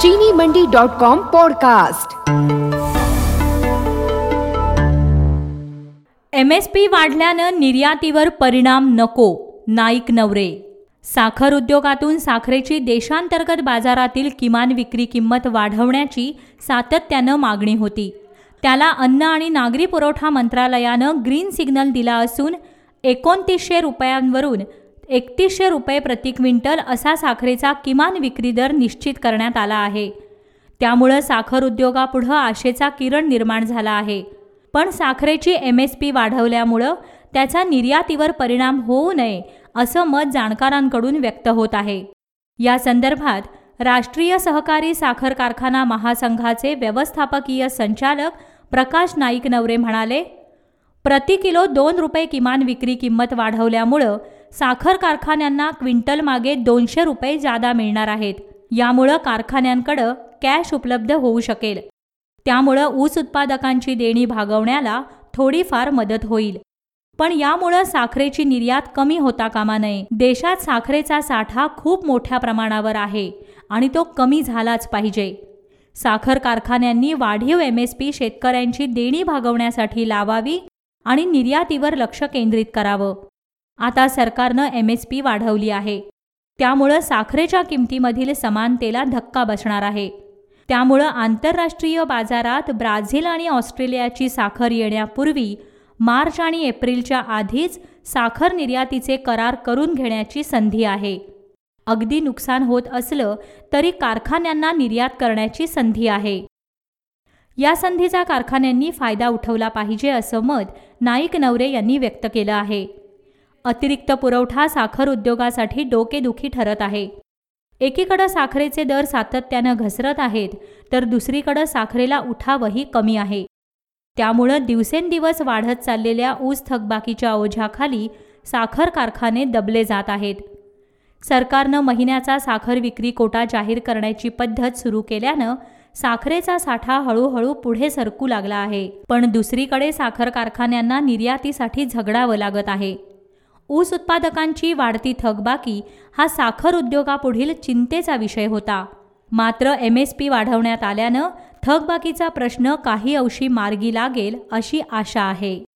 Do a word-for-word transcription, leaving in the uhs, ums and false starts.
चीनी Mandi dot com podcast. MSP वाढल्यानं निर्यातीवर परिणाम नको, नाईक नवरे। साखर उद्योगातून साखरेची देशांतर्गत बाजारातील किमान विक्री किंमत वाढवण्याची सातत्यानं मागणी होती। त्याला अन्न आणि नागरी पुरवठा मंत्रालयानं ग्रीन सिग्नल दिला असून एकोणतीसशे रुपयांवरून एकतीसशे रुपये प्रति क्विंटल असा साखरेचा किमान विक्री दर निश्चित करण्यात आला आहे। त्यामुळे साखर उद्योगापुढे आशेचा किरण निर्माण झाला आहे। पण साखरेची एमएसपी वाढवल्यामुळे त्याचा निर्यातीवर परिणाम होऊ नये असं मत जाणकारांकडून व्यक्त होत आहे। या संदर्भात राष्ट्रीय सहकारी साखर कारखाना महासंघाचे व्यवस्थापकीय संचालक प्रकाश नाईक नवरे म्हणाले, प्रति किलो दोन रुपये किमान विक्री किंमत वाढवल्यामुळे साखर कारखान्यांना क्विंटल मागे दोनशे रुपये जादा मिळणार आहेत। यामुळे कारखान्यांकडे कॅश उपलब्ध होऊ शकेल। त्यामुळे ऊस उत्पादकांची देणी भागवण्याला थोडीफार मदत होईल। पण यामुळे साखरेची निर्यात कमी होता कामा नये। देशात साखरेचा साठा खूप मोठ्या प्रमाणावर आहे आणि तो कमी झालाच पाहिजे। साखर कारखान्यांनी वाढीव एमएसपी शेतकऱ्यांची देणी भागवण्यासाठी लावावी आणि निर्यातीवर लक्ष केंद्रित करावं। आता सरकारनं एमएसपी वाढवली आहे, त्यामुळे साखरेच्या किमतीमधील समानतेला धक्का बसणार आहे। त्यामुळे आंतरराष्ट्रीय बाजारात ब्राझील आणि ऑस्ट्रेलियाची साखर येण्यापूर्वी मार्च आणि एप्रिलच्या आधीच साखर निर्यातीचे करार करून घेण्याची संधी आहे। अगदी नुकसान होत असलं तरी कारखान्यांना निर्यात करण्याची संधी आहे। या संधीचा कारखान्यांनी फायदा उठवला पाहिजे असं मत नाईक नवरे यांनी व्यक्त केलं आहे। अतिरिक्त पुरवठा साखर उद्योगासाठी डोकेदुखी ठरत आहे। एकीकडे साखरेचे दर सातत्यानं घसरत आहेत, तर दुसरीकडे साखरेला उठावही कमी आहे। त्यामुळे दिवसेंदिवस वाढत चाललेल्या ऊस थकबाकीच्या ओझ्याखाली साखर कारखाने दबले जात आहेत। सरकारनं महिन्याचा साखर विक्री कोटा जाहीर करण्याची पद्धत सुरू केल्यानं साखरेचा साठा हळूहळू पुढे सरकू लागला आहे। पण दुसरीकडे साखर कारखान्यांना निर्यातीसाठी झगडावं लागत आहे। ऊस उत्पादकांची वाढती थकबाकी हा साखर उद्योगापुढील चिंतेचा विषय होता। मात्र एमएसपी वाढवण्यात आल्यानं थकबाकीचा प्रश्न काही अंशी मार्गी लागेल अशी आशा आहे।